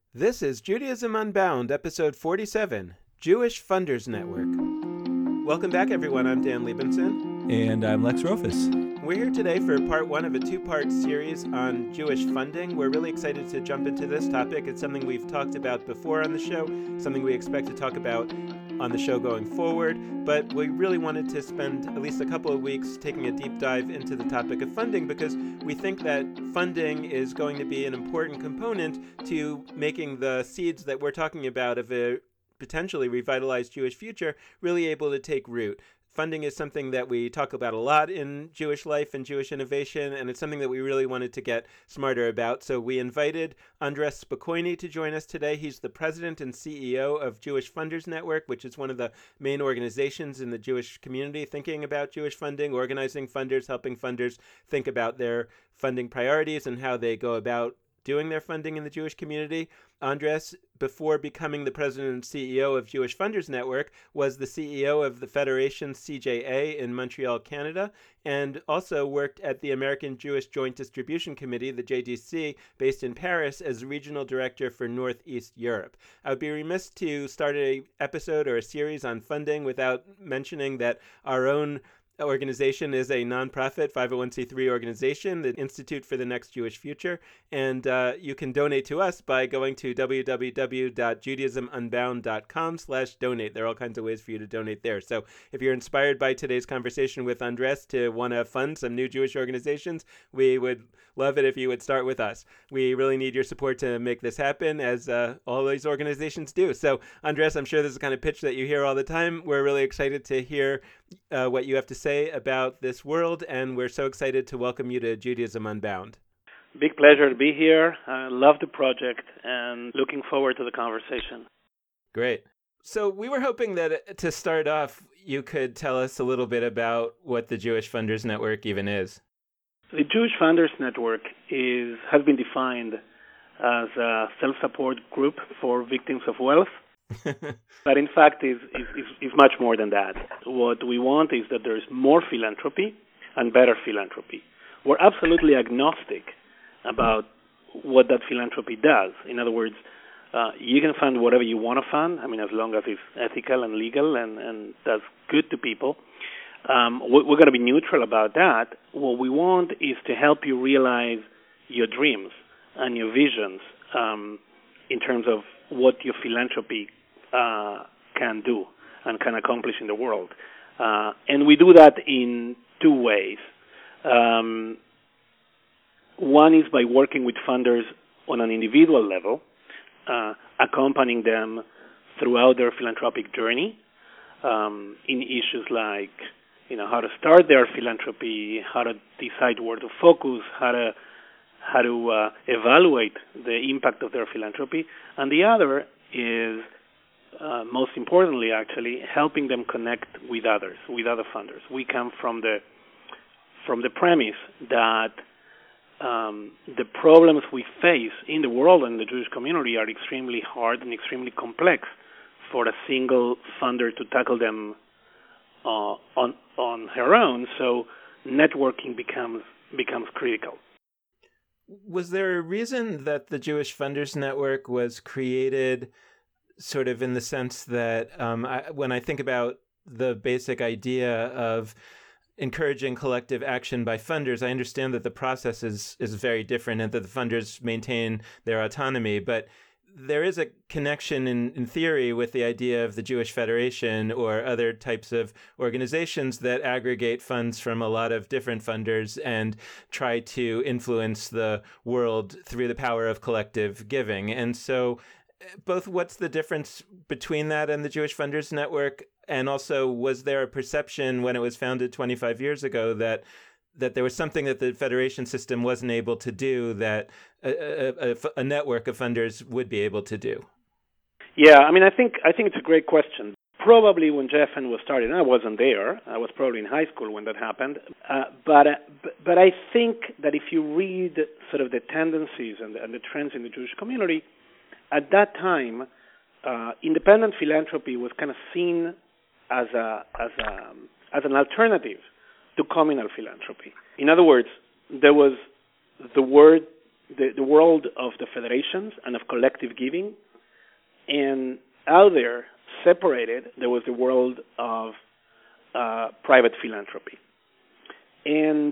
This is Judaism Unbound, episode 47, Jewish Funders Network. Welcome back, everyone. I'm Dan Liebenson. And I'm Lex Rofus. We're here today for part one of a two-part series on Jewish funding. We're really excited to jump into this topic. It's something we've talked about before on the show, something we expect to talk about on the show going forward, but we really wanted to spend at least a couple of weeks taking a deep dive into the topic of funding because we think that funding is going to be an important component to making the seeds that we're talking about of a potentially revitalized Jewish future really able to take root. Funding is something that we talk about a lot in Jewish life and Jewish innovation, and it's something that we really wanted to get smarter about. So we invited Andres Spokojny to join us today. He's the president and CEO of Jewish Funders Network, which is one of the main organizations in the Jewish community thinking about Jewish funding, organizing funders, helping funders think about their funding priorities and how they go about doing their funding in the Jewish community. Andres, before becoming the president and CEO of Jewish Funders Network, was the CEO of the Federation CJA in Montreal, Canada, and also worked at the American Jewish Joint Distribution Committee, the JDC, based in Paris, as regional director for Northeast Europe. I would be remiss to start an episode or a series on funding without mentioning that our own organization is a nonprofit 501c3 organization, the Institute for the Next Jewish Future, and you can donate to us by going to www.judaismunbound.com/donate. There are all kinds of ways for you to donate there. So if you're inspired by today's conversation with Andres to want to fund some new Jewish organizations, we would love it if you would start with us. We really need your support to make this happen, as all these organizations do. So Andres, I'm sure this is the kind of pitch that you hear all the time. We're really excited to hear what you have to say about this world, and we're so excited to welcome you to Judaism Unbound. Big pleasure to be here. I love the project and looking forward to the conversation. Great. So we were hoping that to start off, you could tell us a little bit about what the Jewish Funders Network even is. The Jewish Funders Network has been defined as a self-support group for victims of wealth. But in fact, is much more than that. What we want is that there is more philanthropy and better philanthropy. We're absolutely agnostic about what that philanthropy does. In other words, you can fund whatever you want to fund, as long as it's ethical and legal and that's good to people. We're going to be neutral about that. What we want is to help you realize your dreams and your visions in terms of what your philanthropy can do and can accomplish in the world. And we do that in two ways. One is by working with funders on an individual level, accompanying them throughout their philanthropic journey in issues like how to start their philanthropy, how to decide where to focus, how to evaluate the impact of their philanthropy. And the other is, most importantly, actually, helping them connect with others, with other funders. We come from the premise that the problems we face in the world and the Jewish community are extremely hard and extremely complex for a single funder to tackle them on her own. So networking becomes critical. Was there a reason that the Jewish Funders Network was created, sort of in the sense that when I think about the basic idea of encouraging collective action by funders, I understand that the process is very different and that the funders maintain their autonomy, but there is a connection in theory with the idea of the Jewish Federation or other types of organizations that aggregate funds from a lot of different funders and try to influence the world through the power of collective giving. And so both, what's the difference between that and the Jewish Funders Network? And also, was there a perception when it was founded 25 years ago that there was something that the federation system wasn't able to do that a network of funders would be able to do? Yeah, I think it's a great question. Probably when JFN was started, and I wasn't there. I was probably in high school when that happened. But I think that if you read sort of the tendencies and the trends in the Jewish community, at that time, independent philanthropy was kind of seen as an alternative to communal philanthropy. In other words, there was the word the world of the federations and of collective giving, and out there, separated, there was the world of private philanthropy. And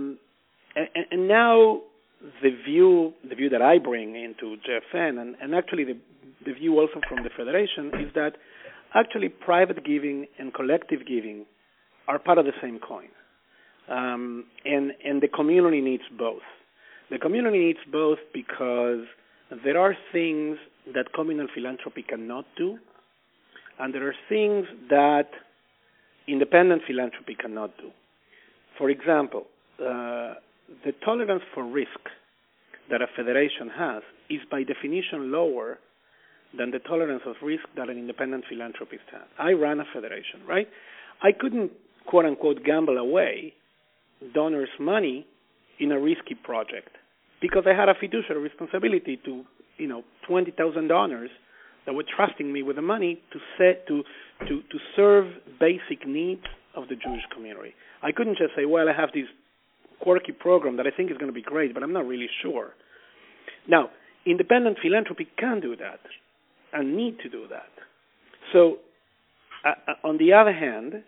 now the view that I bring into JFN, and actually the view also from the Federation, is that actually private giving and collective giving are part of the same coin. And the community needs both. The community needs both because there are things that communal philanthropy cannot do, and there are things that independent philanthropy cannot do. For example, the tolerance for risk that a federation has is by definition lower than the tolerance of risk that an independent philanthropist has. I ran a federation, right? I couldn't, quote unquote, gamble away donors' money in a risky project because I had a fiduciary responsibility to, $20,000 donors that were trusting me with the money to serve basic needs of the Jewish community. I couldn't just say, well, I have this quirky program that I think is going to be great, but I'm not really sure. Now, independent philanthropy can do that and need to do that. So, on the other hand,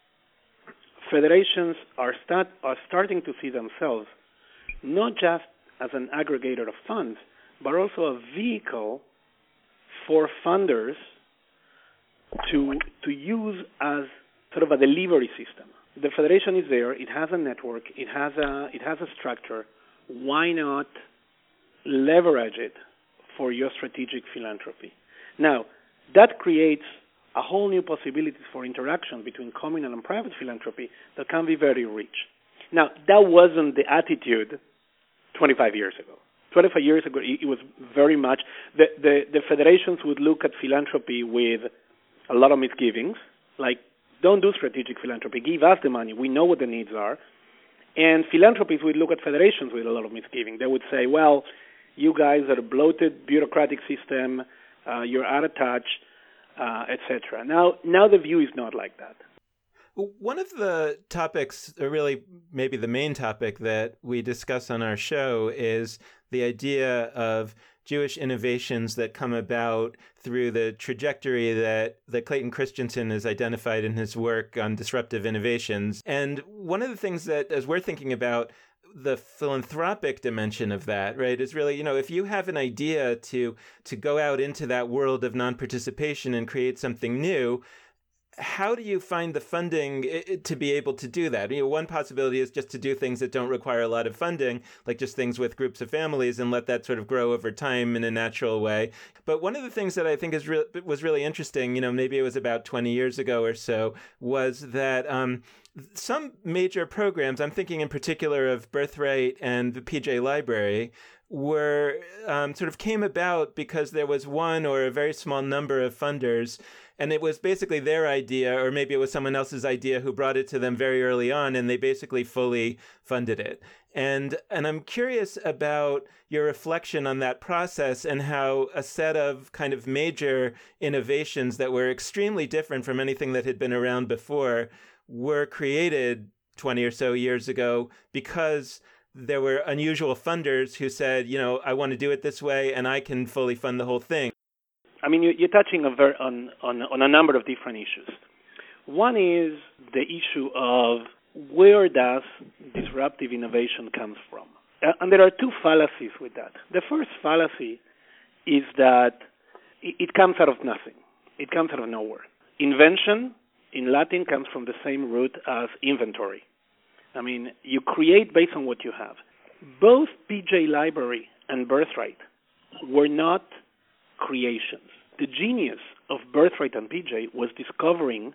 federations are starting to see themselves not just as an aggregator of funds, but also a vehicle for funders to use as sort of a delivery system. The federation is there; it has a network, it has a structure. Why not leverage it for your strategic philanthropy? Now, that creates a whole new possibilities for interaction between communal and private philanthropy that can be very rich. Now, that wasn't the attitude 25 years ago. 25 years ago, it was very much, the federations would look at philanthropy with a lot of misgivings, like, don't do strategic philanthropy, give us the money, we know what the needs are. And philanthropists would look at federations with a lot of misgiving. They would say, well, you guys are a bloated bureaucratic system, you're out of touch, etc. Now the view is not like that. One of the topics, or really maybe the main topic that we discuss on our show, is the idea of Jewish innovations that come about through the trajectory that Clayton Christensen has identified in his work on disruptive innovations. And one of the things that, as we're thinking about the philanthropic dimension of that, right, is really, if you have an idea to go out into that world of non-participation and create something new, how do you find the funding to be able to do that? One possibility is just to do things that don't require a lot of funding, like just things with groups of families, and let that sort of grow over time in a natural way. But one of the things that I think was really interesting, maybe it was about 20 years ago or so, was that some major programs, I'm thinking in particular of Birthright and the PJ Library, were sort of came about because there was one or a very small number of funders, and it was basically their idea, or maybe it was someone else's idea who brought it to them very early on, and they basically fully funded it. And I'm curious about your reflection on that process and how a set of kind of major innovations that were extremely different from anything that had been around before were created 20 or so years ago because there were unusual funders who said, I want to do it this way and I can fully fund the whole thing. I mean, you're touching on a number of different issues. One is the issue of where does disruptive innovation comes from? And there are two fallacies with that. The first fallacy is that it comes out of nothing. It comes out of nowhere. Invention in Latin comes from the same root as inventory. I mean, you create based on what you have. Both PJ Library and Birthright were not creations. The genius of Birthright and PJ was discovering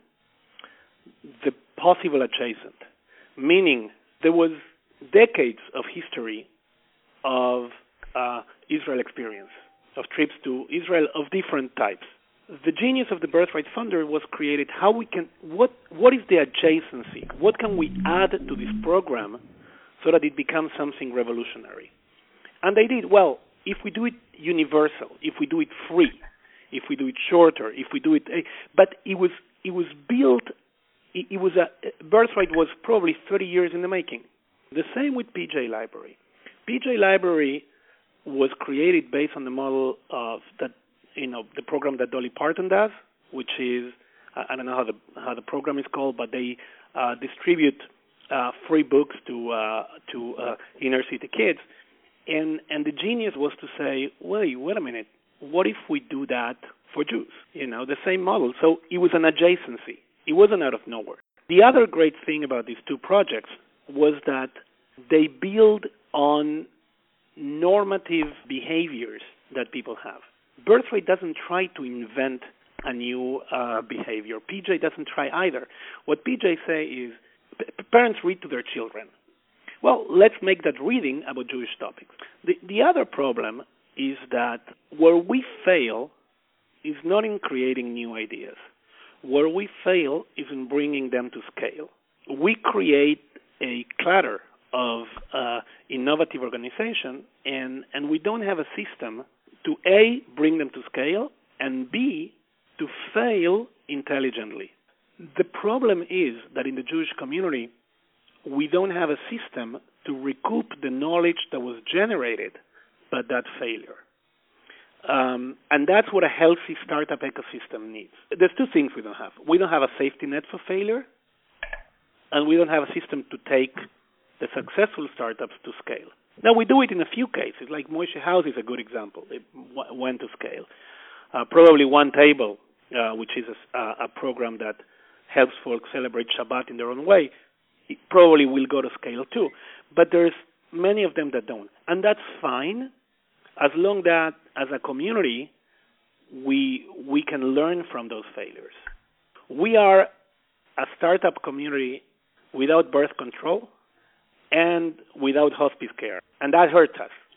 the possible adjacent, meaning there was decades of history of Israel experience, of trips to Israel of different types. The genius of the Birthright Funder was created what is the adjacency? What can we add to this program so that it becomes something revolutionary? And they did, well, if we do it universal, if we do it free, if we do it shorter, if we do it, but it was built, Birthright was probably 30 years in the making. The same with PJ Library. PJ Library was created based on the model of that, the program that Dolly Parton does, which is, I don't know how the program is called, but they distribute free books to inner city kids. And the genius was to say, wait a minute, what if we do that for Jews? The same model. So it was an adjacency. It wasn't out of nowhere. The other great thing about these two projects was that they build on normative behaviors that people have. Birthright doesn't try to invent a new behavior. PJ doesn't try either. What PJ say is, parents read to their children. Well, let's make that reading about Jewish topics. The other problem is that where we fail is not in creating new ideas. Where we fail is in bringing them to scale. We create a clutter of innovative organization, and we don't have a system to A, bring them to scale, and B, to fail intelligently. The problem is that in the Jewish community, we don't have a system to recoup the knowledge that was generated by that failure. And that's what a healthy startup ecosystem needs. There's two things we don't have. We don't have a safety net for failure, and we don't have a system to take the successful startups to scale. Now, we do it in a few cases, like Moshe House is a good example. It went to scale. Probably One Table, which is a program that helps folks celebrate Shabbat in their own way, it probably will go to scale too. But there's many of them that don't. And that's fine, as long that as a community we can learn from those failures. We are a startup community without birth control and without hospice care, and that hurts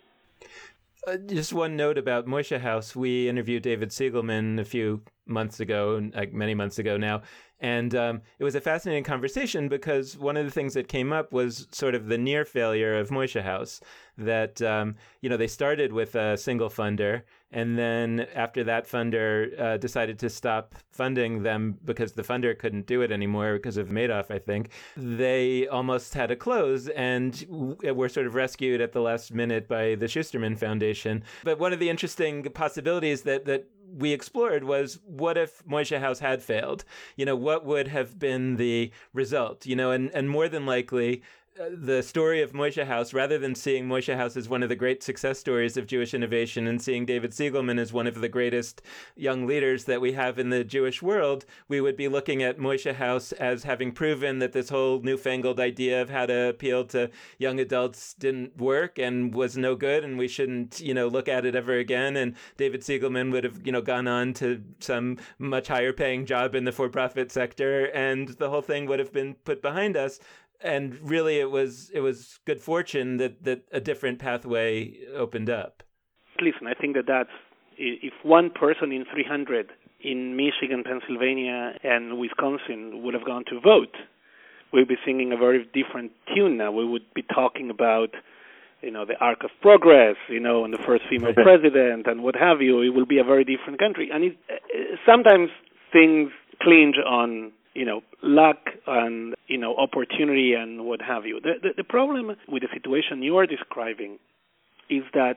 us. Just one note about Moshe House. We interviewed David Siegelman a few months ago, like many months ago now, and it was a fascinating conversation because one of the things that came up was sort of the near failure of Moshe House, that they started with a single funder, and then after that funder decided to stop funding them because the funder couldn't do it anymore because of Madoff, I think. They almost had to close and were sort of rescued at the last minute by the Schusterman Foundation. But one of the interesting possibilities that we explored was, what if Moshe House had failed? What would have been the result? And more than likely, the story of Moshe House, rather than seeing Moshe House as one of the great success stories of Jewish innovation and seeing David Siegelman as one of the greatest young leaders that we have in the Jewish world, we would be looking at Moshe House as having proven that this whole newfangled idea of how to appeal to young adults didn't work and was no good, and we shouldn't, look at it ever again. And David Siegelman would have, gone on to some much higher paying job in the for-profit sector, and the whole thing would have been put behind us. And really, it was good fortune that a different pathway opened up. Listen, I think that's, if one person in 300 in Michigan, Pennsylvania, and Wisconsin would have gone to vote, we'd be singing a very different tune now. We would be talking about, the Arc of Progress, and the first female president and what have you. It will be a very different country. And sometimes things clinch on luck and, opportunity and what have you. The problem with the situation you are describing is that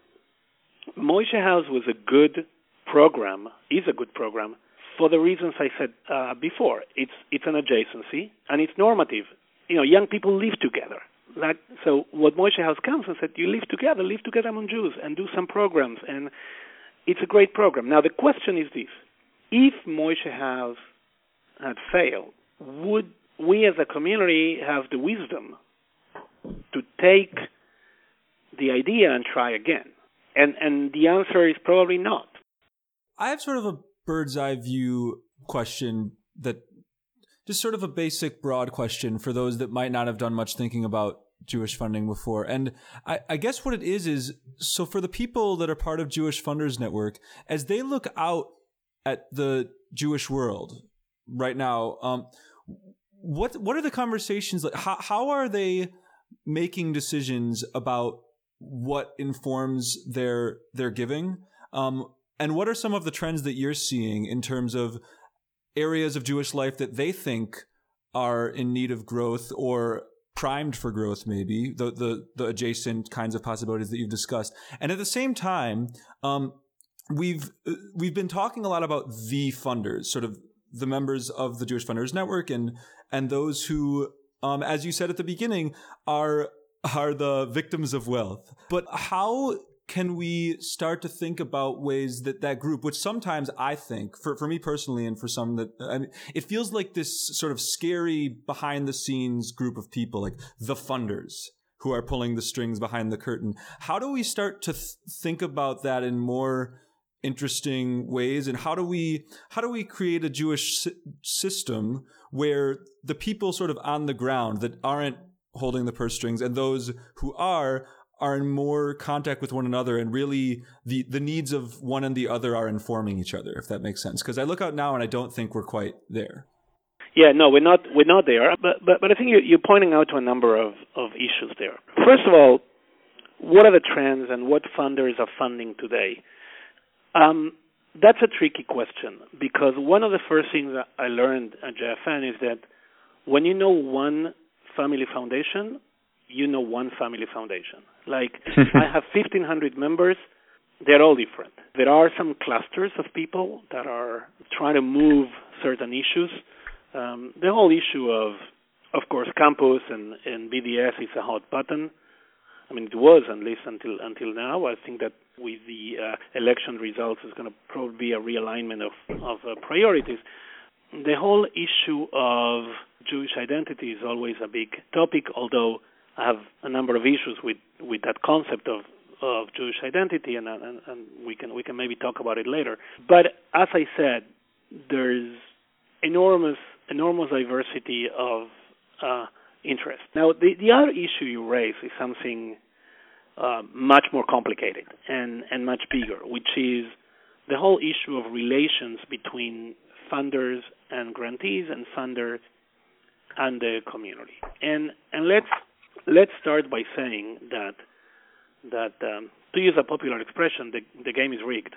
Moshe House was a good program, is a good program, for the reasons I said before. It's an adjacency, and it's normative. Young people live together. So what Moshe House comes and said, you live together among Jews and do some programs, and it's a great program. Now, the question is this. If Moshe House had failed, would we as a community have the wisdom to take the idea and try again? And the answer is probably not. I have sort of a bird's eye view question, that just sort of a basic broad question for those that might not have done much thinking about Jewish funding before. And I guess what it is so for the people that are part of Jewish Funders Network, as they look out at the Jewish world right now, what are the conversations like? How are they making decisions about what informs their giving? And what are some of the trends that you're seeing in terms of areas of Jewish life that they think are in need of growth, or primed for growth, maybe the adjacent kinds of possibilities that you've discussed. And at the same time, we've been talking a lot about the funders, sort of the members of the Jewish Funders Network, and those who, as you said at the beginning, are the victims of wealth. But how can we start to think about ways that group, which sometimes I think, for me personally and for some it feels like this sort of scary behind the scenes group of people, like the funders who are pulling the strings behind the curtain. How do we start to think about that in more interesting ways, and how do we create a Jewish system where the people sort of on the ground that aren't holding the purse strings and those who are in more contact with one another, and really the needs of one and the other are informing each other, if that makes sense? Because I look out now and I don't think we're quite there. Yeah, no, we're not there. But I think you're pointing out to a number of issues there. First of all, what are the trends and what funders are funding today? That's a tricky question, because one of the first things that I learned at JFN is that when you know one family foundation, you know one family foundation. Like, I have 1,500 members. They're all different. There are some clusters of people that are trying to move certain issues. The whole issue of course, campus and BDS is a hot button. I mean, it was, at least until now. I think that with the election results, is going to probably be a realignment of priorities. The whole issue of Jewish identity is always a big topic, although I have a number of issues with that concept of Jewish identity, and we can maybe talk about it later. But as I said, there's enormous diversity of interest. Now, the other issue you raise is something much more complicated and much bigger, which is the whole issue of relations between funders and grantees and funders and the community. And let's start by saying that to use a popular expression, the game is rigged.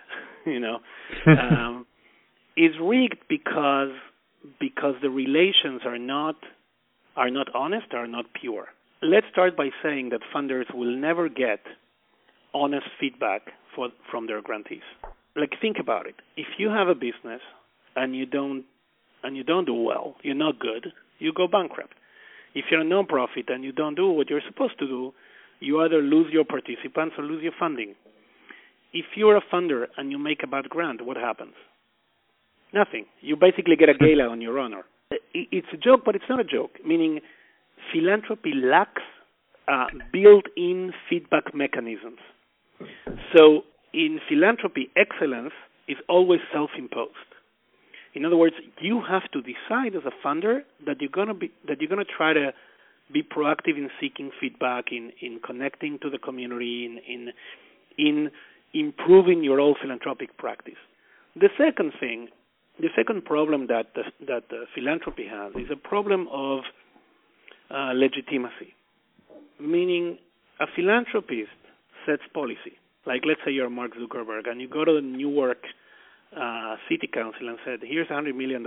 It's rigged because the relations are not honest, are not pure. Let's start by saying that funders will never get honest feedback from their grantees. Like, think about it. If you have a business and you don't do well, you're not good, you go bankrupt. If you're a nonprofit and you don't do what you're supposed to do, you either lose your participants or lose your funding. If you're a funder and you make a bad grant, what happens? Nothing. You basically get a gala on your honor. It's a joke, but it's not a joke, meaning philanthropy lacks built-in feedback mechanisms. So in philanthropy, excellence is always self-imposed. In other words, you have to decide as a funder that you're going to try to be proactive in seeking feedback, in connecting to the community, in improving your own philanthropic practice. The second problem that philanthropy has is a problem of legitimacy, meaning a philanthropist sets policy. Like, let's say you're Mark Zuckerberg and you go to the Newark City Council and said, here's $100 million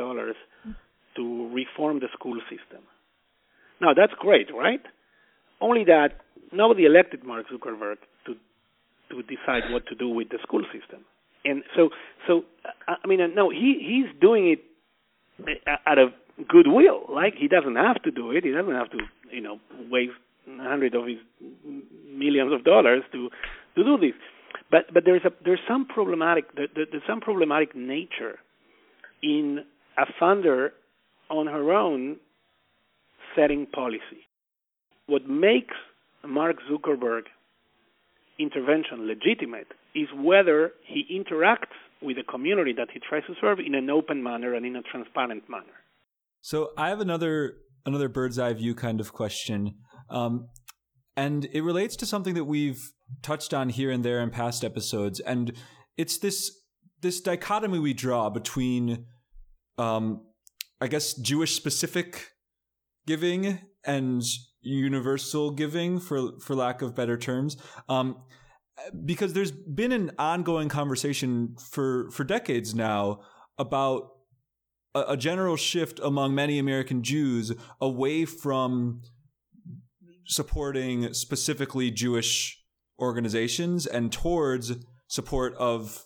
to reform the school system. Now, that's great, right? Only that nobody elected Mark Zuckerberg to decide what to do with the school system. And so I mean, no, he's doing it out of goodwill. Like, he doesn't have to do it. He doesn't have to, waste hundreds of his millions of dollars to do this. But there's some problematic nature in a funder on her own setting policy. What makes Mark Zuckerberg intervention legitimate is whether he interacts with the community that he tries to serve in an open manner and in a transparent manner. So I have another bird's eye view kind of question, and it relates to something that we've touched on here and there in past episodes, and it's this dichotomy we draw between, I guess, Jewish specific giving and universal giving, for lack of better terms. Because there's been an ongoing conversation for decades now about a general shift among many American Jews away from supporting specifically Jewish organizations and towards support of,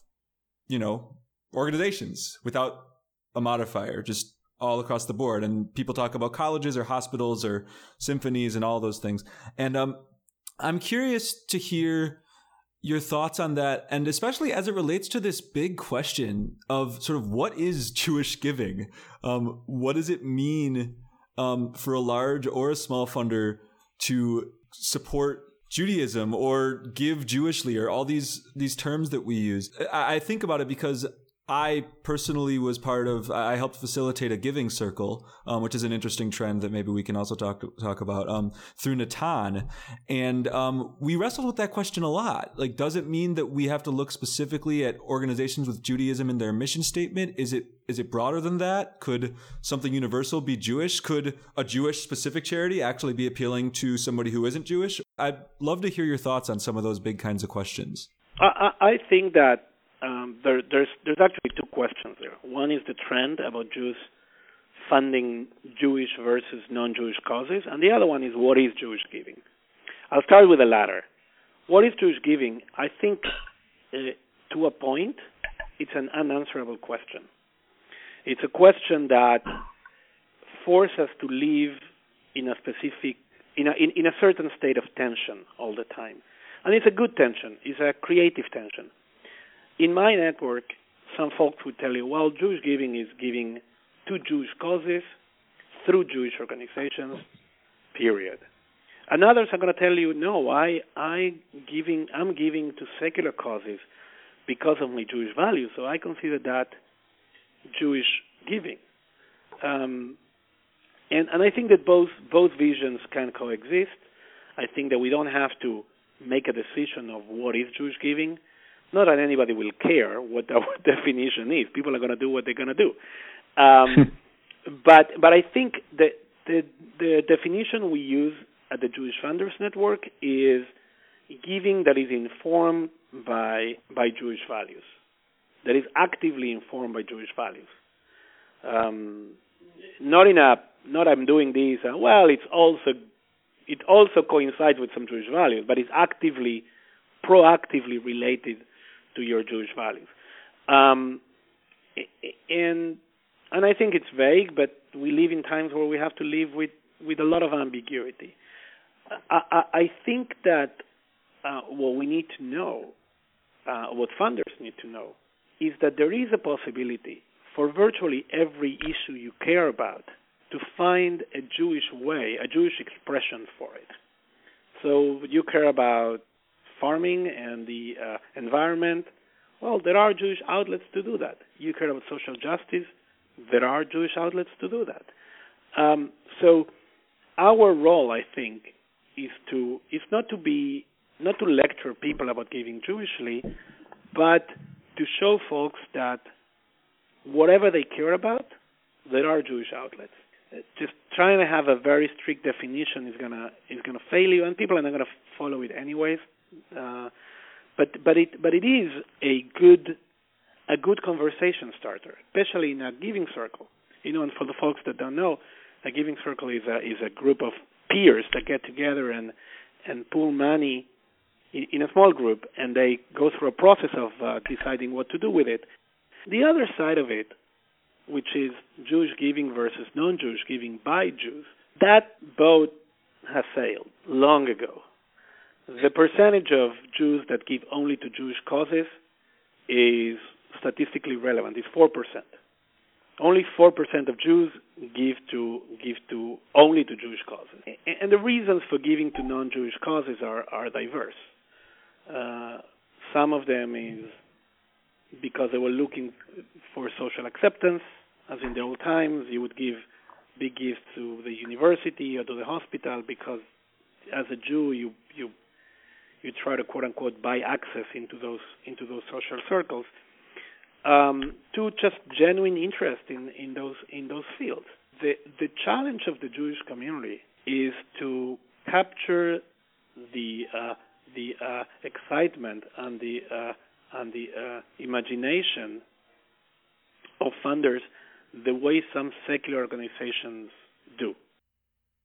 organizations without a modifier, just all across the board. And people talk about colleges or hospitals or symphonies and all those things. And I'm curious to hear your thoughts on that, and especially as it relates to this big question of sort of what is Jewish giving? What does it mean for a large or a small funder to support Judaism or give Jewishly, or all these terms that we use? I think about it because I personally I helped facilitate a giving circle, which is an interesting trend that maybe we can also talk about through Natan. And we wrestled with that question a lot. Like, does it mean that we have to look specifically at organizations with Judaism in their mission statement? Is it broader than that? Could something universal be Jewish? Could a Jewish specific charity actually be appealing to somebody who isn't Jewish? I'd love to hear your thoughts on some of those big kinds of questions. I think that there's actually two questions there. One is the trend about Jews funding Jewish versus non-Jewish causes, and the other one is what is Jewish giving. I'll start with the latter. What is Jewish giving? I think to a point, it's an unanswerable question. It's a question that forces us to live in a specific, in a certain state of tension all the time. And it's a good tension. It's a creative tension. In my network, some folks would tell you, well, Jewish giving is giving to Jewish causes through Jewish organizations, period. And others are going to tell you, no, I'm giving to secular causes because of my Jewish values, so I consider that Jewish giving. And I think that both visions can coexist. I think that we don't have to make a decision of what is Jewish giving. Not that anybody will care what the definition is. People are going to do what they're going to do. But I think that the definition we use at the Jewish Funders Network is giving that is informed by Jewish values, that is actively informed by Jewish values. Not I'm doing this. It also coincides with some Jewish values, but it's proactively related to your Jewish values. And I think it's vague, but we live in times where we have to live with a lot of ambiguity. I think that what we need to know, what funders need to know, is that there is a possibility for virtually every issue you care about to find a Jewish way, a Jewish expression for it. So you care about farming and the environment. Well, there are Jewish outlets to do that. You care about social justice. There are Jewish outlets to do that. So our role, I think, is not to lecture people about giving Jewishly, but to show folks that whatever they care about, there are Jewish outlets. Just trying to have a very strict definition is gonna fail you, and people are not going to follow it anyways. But it is a good conversation starter, especially in a giving circle. And for the folks that don't know, a giving circle is a group of peers that get together and pool money in a small group, and they go through a process of deciding what to do with it. The other side of it, which is Jewish giving versus non-Jewish giving by Jews, that boat has sailed long ago. The percentage of Jews that give only to Jewish causes is statistically relevant. It's 4%. Only 4% of Jews give only to Jewish causes. And the reasons for giving to non-Jewish causes are diverse. Some of them is because they were looking for social acceptance, as in the old times. You would give big gifts to the university or to the hospital because, as a Jew, you try to quote unquote buy access into those social circles. To just genuine interest in those fields. The challenge of the Jewish community is to capture the excitement and the imagination of funders the way some secular organizations do.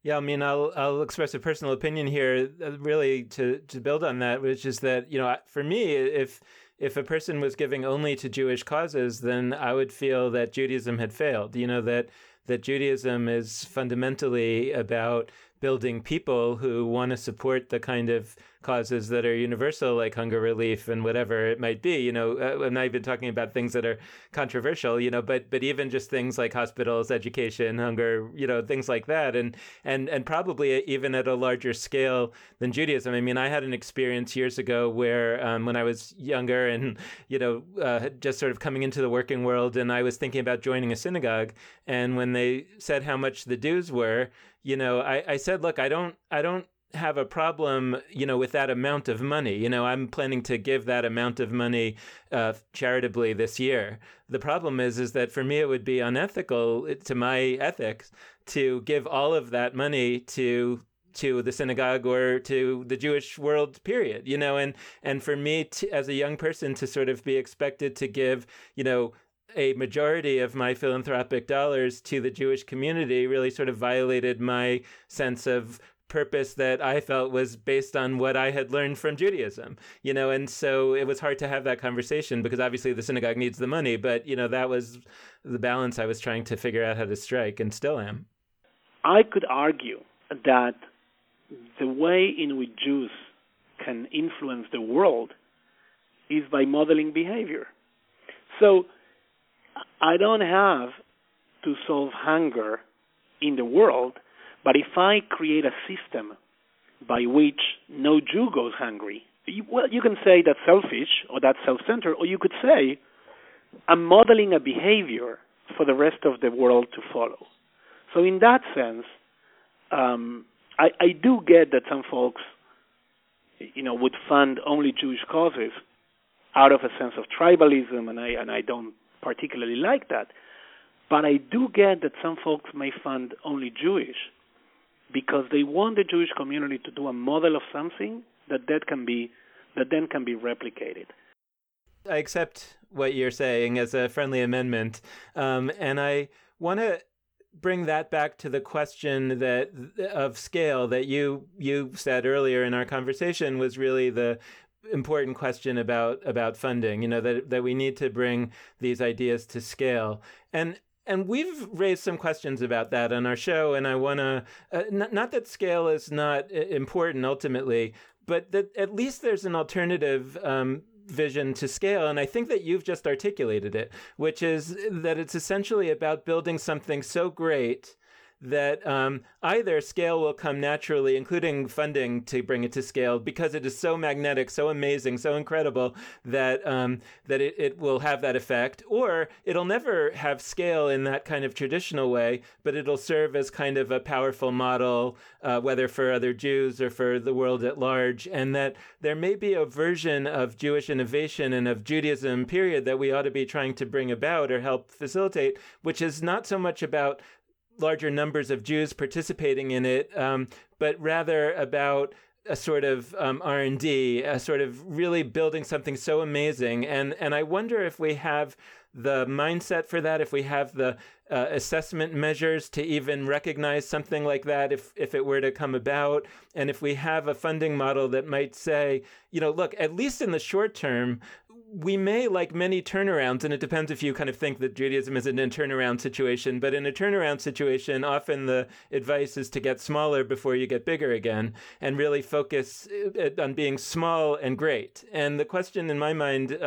Yeah, I mean, I'll express a personal opinion here, really to build on that, which is that, for me, if a person was giving only to Jewish causes, then I would feel that Judaism had failed. That Judaism is fundamentally about building people who want to support the kind of causes that are universal, like hunger relief and whatever it might be. I'm not even talking about things that are controversial, but even just things like hospitals, education, hunger, things like that, and probably even at a larger scale than Judaism. I mean, I had an experience years ago where when I was younger and just sort of coming into the working world, and I was thinking about joining a synagogue, and when they said how much the dues were, I said, look, I don't have a problem, with that amount of money. I'm planning to give that amount of money charitably this year. The problem is that for me, it would be unethical to my ethics to give all of that money to the synagogue or to the Jewish world, period. And for me, as a young person, to sort of be expected to give, a majority of my philanthropic dollars to the Jewish community really sort of violated my sense of purpose that I felt was based on what I had learned from Judaism, and so it was hard to have that conversation because obviously the synagogue needs the money, but, that was the balance I was trying to figure out how to strike, and still am. I could argue that the way in which Jews can influence the world is by modeling behavior. So I don't have to solve hunger in the world, but if I create a system by which no Jew goes hungry, you can say that's selfish or that's self-centered, or you could say I'm modeling a behavior for the rest of the world to follow. So in that sense, I do get that some folks, would fund only Jewish causes out of a sense of tribalism, and I don't particularly like that. But I do get that some folks may fund only Jewish because they want the Jewish community to do a model of something that then can be replicated. I accept what you're saying as a friendly amendment, and I want to bring that back to the question of scale that you said earlier in our conversation was really the important question about funding. That we need to bring these ideas to scale, and we've raised some questions about that on our show, and I want to, not that scale is not important ultimately, but that at least there's an alternative vision to scale. And I think that you've just articulated it, which is that it's essentially about building something so great that either scale will come naturally, including funding to bring it to scale, because it is so magnetic, so amazing, so incredible that it will have that effect, or it'll never have scale in that kind of traditional way, but it'll serve as kind of a powerful model, whether for other Jews or for the world at large, and that there may be a version of Jewish innovation and of Judaism, period, that we ought to be trying to bring about or help facilitate, which is not so much about larger numbers of Jews participating in it, but rather about a sort of R&D, a sort of really building something so amazing. And I wonder if we have the mindset for that, if we have the assessment measures to even recognize something like that, if it were to come about, and if we have a funding model that might say, look, at least in the short term, we may, like many turnarounds, and it depends if you kind of think that Judaism is in a turnaround situation, but in a turnaround situation, often the advice is to get smaller before you get bigger again, and really focus on being small and great. And the question in my mind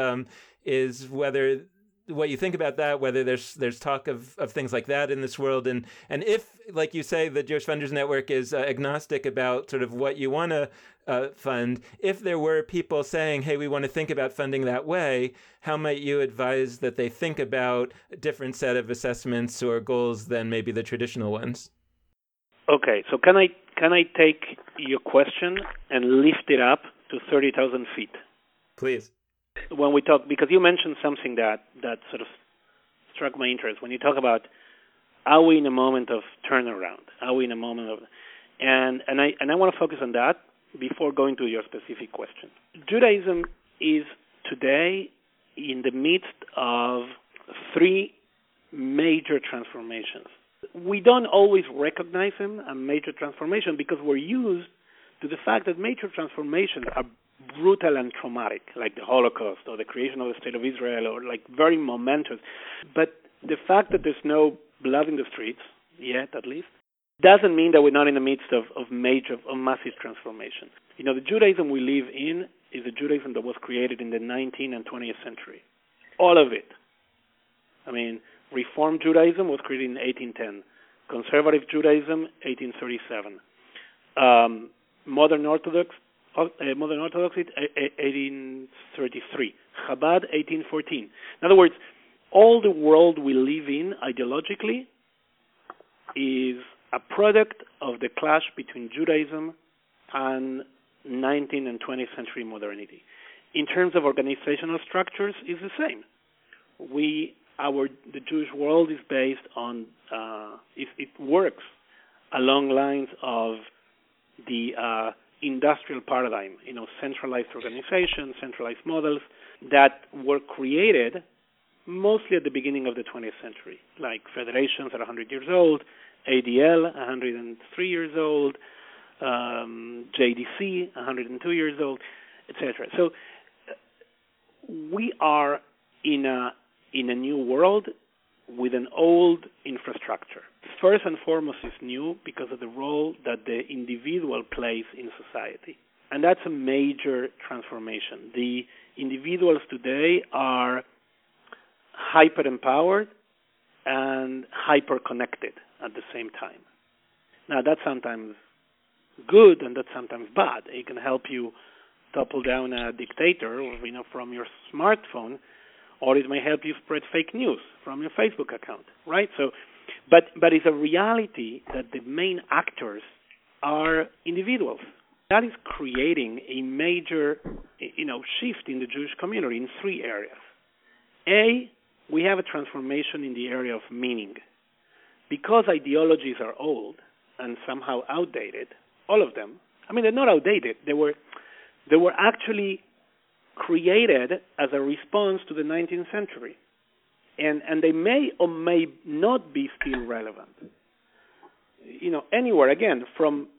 is whether what you think about that, whether there's talk of things like that in this world, and if, like you say, the Jewish Funders Network is agnostic about sort of what you want to fund, if there were people saying, hey, we want to think about funding that way, how might you advise that they think about a different set of assessments or goals than maybe the traditional ones? Okay, so can I take your question and lift it up to 30,000 feet? Please. When we talk, because you mentioned something that sort of struck my interest. When you talk about, are we in a moment of turnaround? Are we in a moment of, and I want to focus on that before going to your specific question. Judaism is today in the midst of three major transformations. we don't always recognize them as major transformation because we're used to the fact that major transformations are brutal and traumatic, like the Holocaust or the creation of the State of Israel, or like very momentous. But the fact that there's no blood in the streets, yet at least, doesn't mean that we're not in the midst of massive transformation. You know, the Judaism we live in is a Judaism that was created in the 19th and 20th century. All of it. I mean, Reform Judaism was created in 1810. Conservative Judaism, 1837. Modern Orthodoxy, 1833. Chabad, 1814. In other words, all the world we live in ideologically is a product of the clash between Judaism and 19th and 20th century modernity. In terms of organizational structures, it's the same. The Jewish world is based on, it works along lines of the industrial paradigm, centralized organization, centralized models that were created mostly at the beginning of the 20th century, like federations are 100 years old, ADL 103 years old, JDC 102 years old, etc. So we are in a new world with an old infrastructure. First and foremost, it's new because of the role that the individual plays in society. And that's a major transformation. The individuals today are hyper-empowered and hyper-connected at the same time. Now, that's sometimes good and that's sometimes bad. It can help you topple down a dictator, from your smartphone, or it may help you spread fake news from your Facebook account, right? So, but it's a reality that the main actors are individuals. That is creating a major, shift in the Jewish community in three areas. A, we have a transformation in the area of meaning. Because ideologies are old and somehow outdated, all of them, they're not outdated. They were actually created as a response to the 19th century. And they may or may not be still relevant. Anywhere, again, from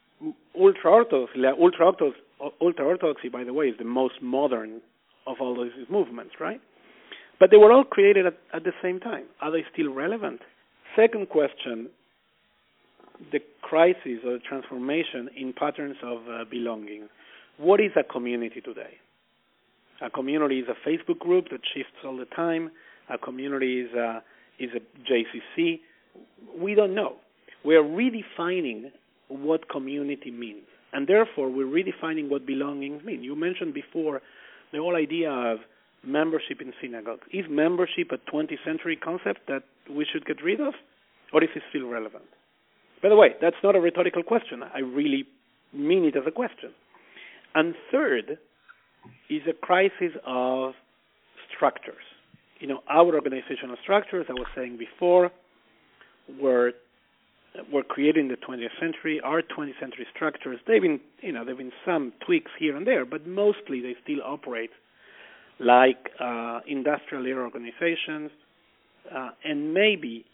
ultra-orthodoxy, by the way, is the most modern of all these movements, right? But they were all created at the same time. Are they still relevant? Second question, the crisis or the transformation in patterns of belonging. What is a community today? A community is a Facebook group that shifts all the time. A community is a JCC. We don't know. We are redefining what community means. And therefore, we're redefining what belonging means. You mentioned before the whole idea of membership in synagogues. Is membership a 20th century concept that we should get rid of? Or is it still relevant? By the way, that's not a rhetorical question. I really mean it as a question. And third is a crisis of structures. Our organizational structures, I was saying before, were created in the 20th century. Our 20th century structures, they've been some tweaks here and there, but mostly they still operate like industrial era organizations, and maybe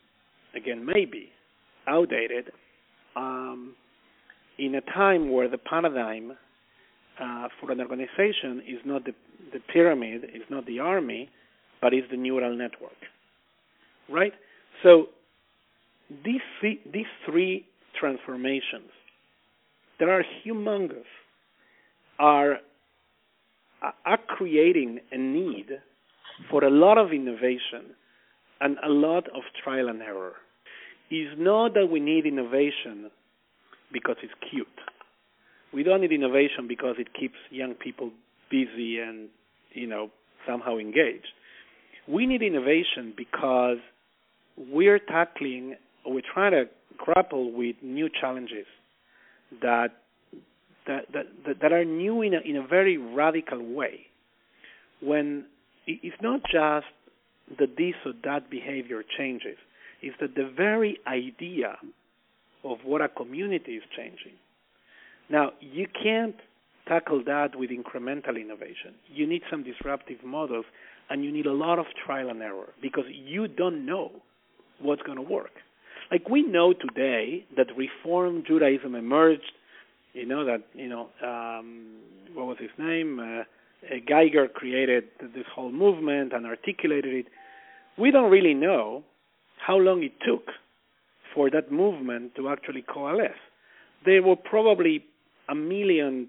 outdated in a time where the paradigm for an organization is not the pyramid, is not the army, but is the neural network, right? So these three transformations that are humongous are creating a need for a lot of innovation and a lot of trial and error. It's not that we need innovation because it's cute. We don't need innovation because it keeps young people busy and, somehow engaged. We need innovation because we're trying to grapple with new challenges that are new in a very radical way. When it's not just that this or that behavior changes, it's that the very idea of what a community is changing. Now, you can't tackle that with incremental innovation. You need some disruptive models, and you need a lot of trial and error because you don't know what's going to work. Like, we know today that Reform Judaism emerged. What was his name? Geiger created this whole movement and articulated it. We don't really know how long it took for that movement to actually coalesce. There were probably a million,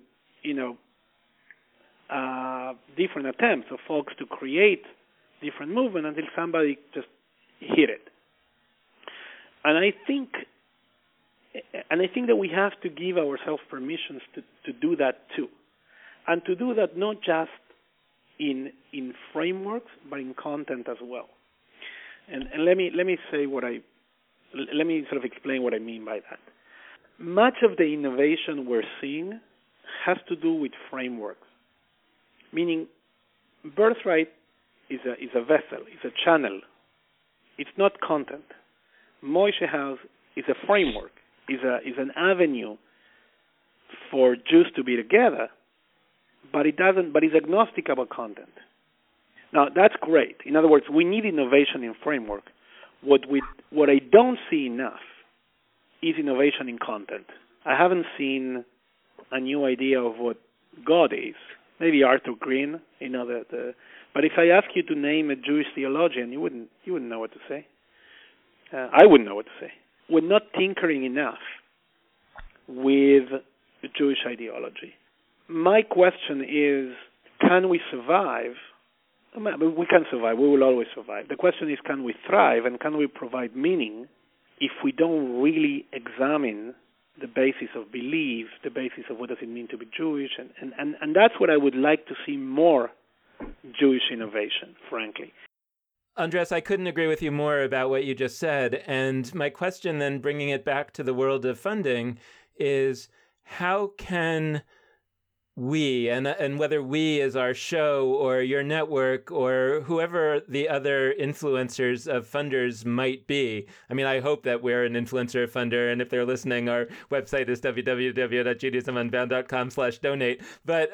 different attempts of folks to create different movement until somebody just hit it. And I think that we have to give ourselves permissions to do that too, and to do that not just in frameworks but in content as well. And let me sort of explain what I mean by that. Much of the innovation we're seeing has to do with frameworks, meaning Birthright is a vessel, is a channel. It's not content. Moishe House is a framework, is an avenue for Jews to be together, but it's agnostic about content. Now, that's great. In other words, we need innovation in framework. What I don't see enough is innovation in content. I haven't seen a new idea of what God is. Maybe Arthur Green, but if I ask you to name a Jewish theologian, you wouldn't know what to say. I wouldn't know what to say. We're not tinkering enough with the Jewish ideology. My question is, can we survive? We can survive. We will always survive. The question is, can we thrive and can we provide meaning if we don't really examine the basis of belief, the basis of what does it mean to be Jewish? And that's what I would like to see more Jewish innovation, frankly. Andres, I couldn't agree with you more about what you just said. And my question then, bringing it back to the world of funding, is how can we, and whether we is our show or your network or whoever the other influencers of funders might be. I mean, I hope that we're an influencer funder, and if they're listening, our website is www.judaismunbound.com/donate. But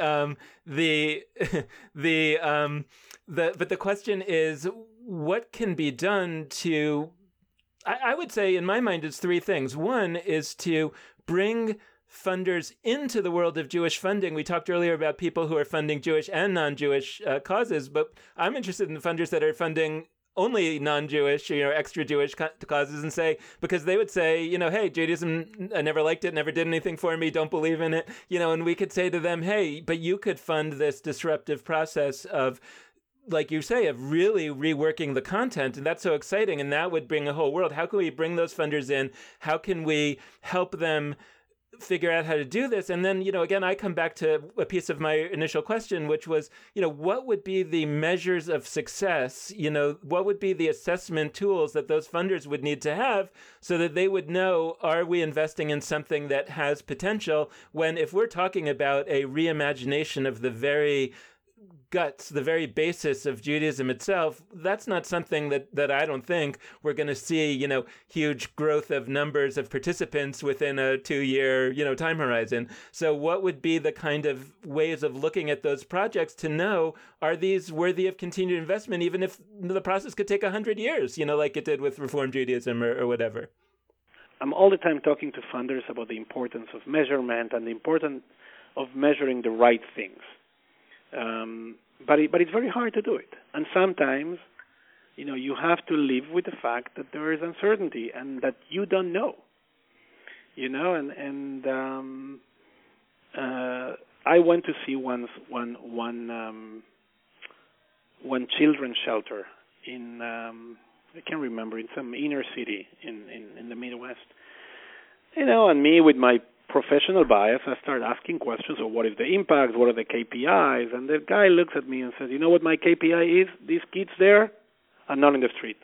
the question is, what can be done to, I would say in my mind, it's three things. One is to bring funders into the world of Jewish funding. We talked earlier about people who are funding Jewish and non-Jewish causes, but I'm interested in the funders that are funding only non-Jewish, extra Jewish causes, and because they would say, hey, Judaism, I never liked it, never did anything for me, don't believe in it, and we could say to them, hey, but you could fund this disruptive process of, like you say, of really reworking the content, and that's so exciting, and that would bring a whole world. How can we bring those funders in? How can we help them figure out how to do this? And then, again, I come back to a piece of my initial question, which was, what would be the measures of success? What would be the assessment tools that those funders would need to have so that they would know, are we investing in something that has potential? When, if we're talking about a reimagination of the very guts, the very basis of Judaism itself, that's not something that I don't think we're going to see, huge growth of numbers of participants within a 2-year, time horizon. So what would be the kind of ways of looking at those projects to know, are these worthy of continued investment, even if the process could take 100 years, like it did with Reform Judaism or whatever? I'm all the time talking to funders about the importance of measurement and the importance of measuring the right things. But it's very hard to do it. And sometimes, you have to live with the fact that there is uncertainty and that you don't know. I went to see one children's shelter in I can't remember, in some inner city in the Midwest. And me with my professional bias, I started asking questions of what is the impact, what are the KPIs, and the guy looks at me and says, you know what my KPI is? These kids there are not in the street.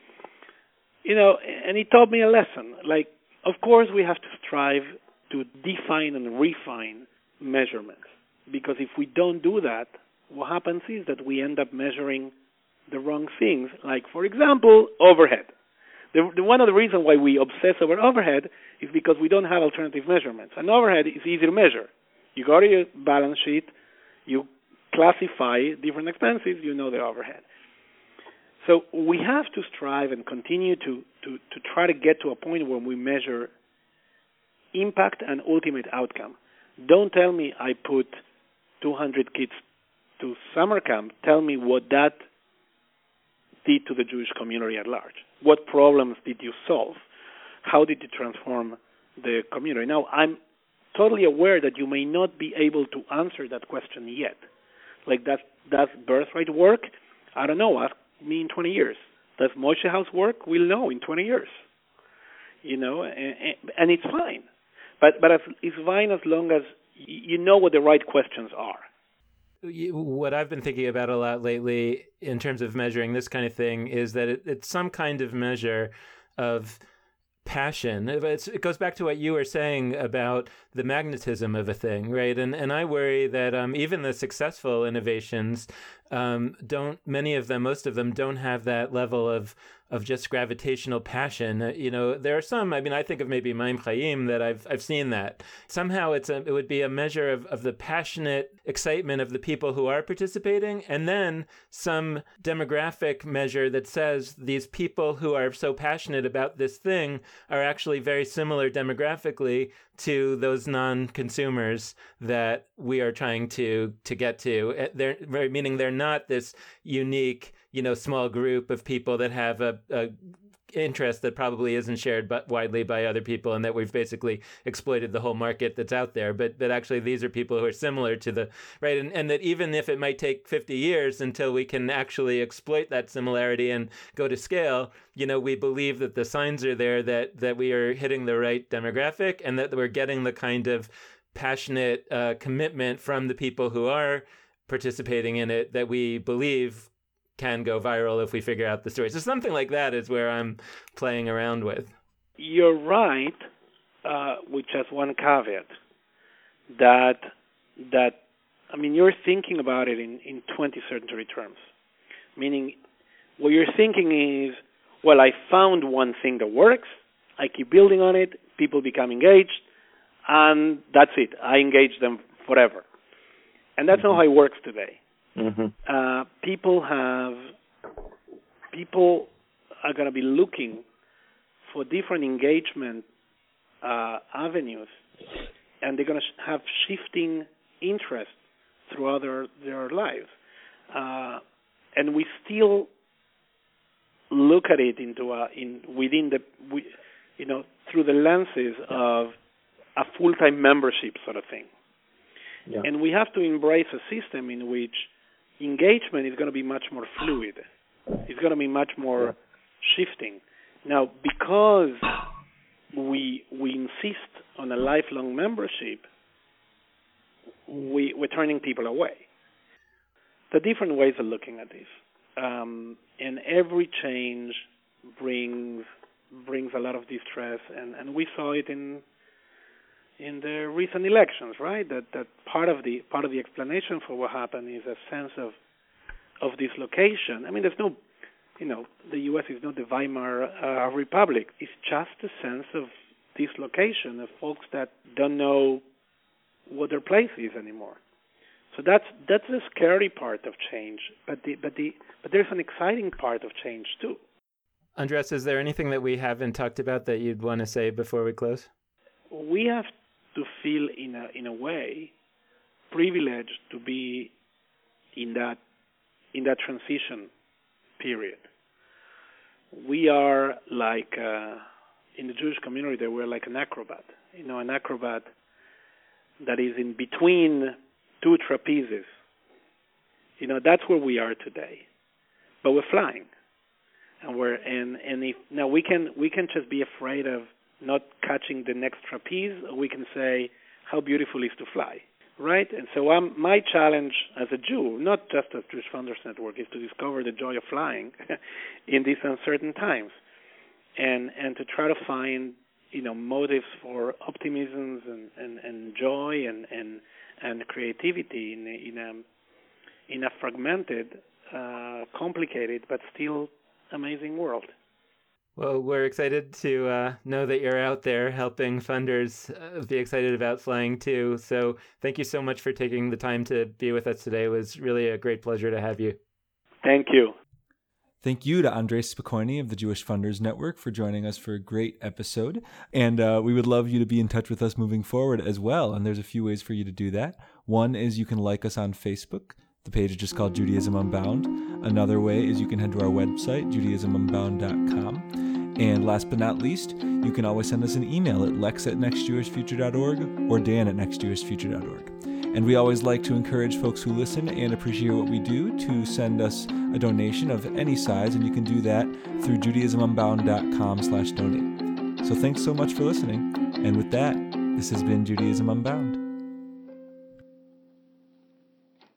And he taught me a lesson. Like, of course we have to strive to define and refine measurements, because if we don't do that, what happens is that we end up measuring the wrong things, like, for example, overhead. One of the reasons why we obsess over overhead is because we don't have alternative measurements. And overhead is easy to measure. You go to your balance sheet, you classify different expenses, you know the overhead. So we have to strive and continue to try to get to a point where we measure impact and ultimate outcome. Don't tell me I put 200 kids to summer camp. Tell me what that did to the Jewish community at large. What problems did you solve? How did you transform the community? Now, I'm totally aware that you may not be able to answer that question yet. Like, does Birthright work? I don't know. Ask me in 20 years. Does Moshe House work? We'll know in 20 years. And it's fine. But it's fine as long as you know what the right questions are. What I've been thinking about a lot lately in terms of measuring this kind of thing is that it's some kind of measure of passion. It goes back to what you were saying about the magnetism of a thing, right? And I worry that even the successful innovations most of them don't have that level of just gravitational passion. There are some, I think of maybe Maim Chaim that I've seen that. Somehow it would be a measure of the passionate excitement of the people who are participating, and then some demographic measure that says these people who are so passionate about this thing are actually very similar demographically to those non-consumers that we are trying to get to. Meaning they're not this unique, small group of people that have a interest that probably isn't shared but widely by other people, and that we've basically exploited the whole market that's out there. But actually these are people who are similar to the, right? And that even if it might take 50 years until we can actually exploit that similarity and go to scale, we believe that the signs are there that we are hitting the right demographic and that we're getting the kind of passionate commitment from the people who are participating in it that we believe can go viral if we figure out the story. So something like that is where I'm playing around with. You're right, with just one caveat, that you're thinking about it in 20th century terms. Meaning, what you're thinking is, well, I found one thing that works, I keep building on it, people become engaged, and that's it. I engage them forever. And that's not how it works today. Mm-hmm. People are going to be looking for different engagement avenues, and they're going to have shifting interests throughout their lives. And we still look at it through the lenses of a full-time membership sort of thing. Yeah. And we have to embrace a system in which engagement is going to be much more fluid. It's going to be much more shifting. Now, because we insist on a lifelong membership, we're turning people away. The different ways of looking at this. And every change brings a lot of distress, and we saw it in the recent elections, right? That part of the explanation for what happened is a sense of dislocation. There's no, the U.S. is not the Weimar Republic. It's just a sense of dislocation of folks that don't know what their place is anymore. So that's the scary part of change, but there's an exciting part of change too. Andres, is there anything that we haven't talked about that you'd want to say before we close? We have to feel in a way privileged to be in that transition period. We are like in the Jewish community, we're like an acrobat. An acrobat that is in between two trapezes. That's where we are today. But we're flying, and if now we can just be afraid of not catching the next trapeze, or we can say how beautiful it is to fly, right? And so my challenge as a Jew, not just as Jewish Founders Network, is to discover the joy of flying in these uncertain times, and to try to find motives for optimism and joy and creativity in a fragmented, complicated but still amazing world. Well, we're excited to know that you're out there helping funders be excited about flying too. So thank you so much for taking the time to be with us today. It was really a great pleasure to have you. Thank you. Thank you to Andres Spokojny of the Jewish Funders Network for joining us for a great episode. And we would love you to be in touch with us moving forward as well. And there's a few ways for you to do that. One is you can like us on Facebook. The page is just called Judaism Unbound. Another way is you can head to our website, judaismunbound.com. And last but not least, you can always send us an email at lex@nextjewishfuture.org or dan@nextjewishfuture.org. And we always like to encourage folks who listen and appreciate what we do to send us a donation of any size, and you can do that through judaismunbound.com/donate. So thanks so much for listening. And with that, this has been Judaism Unbound.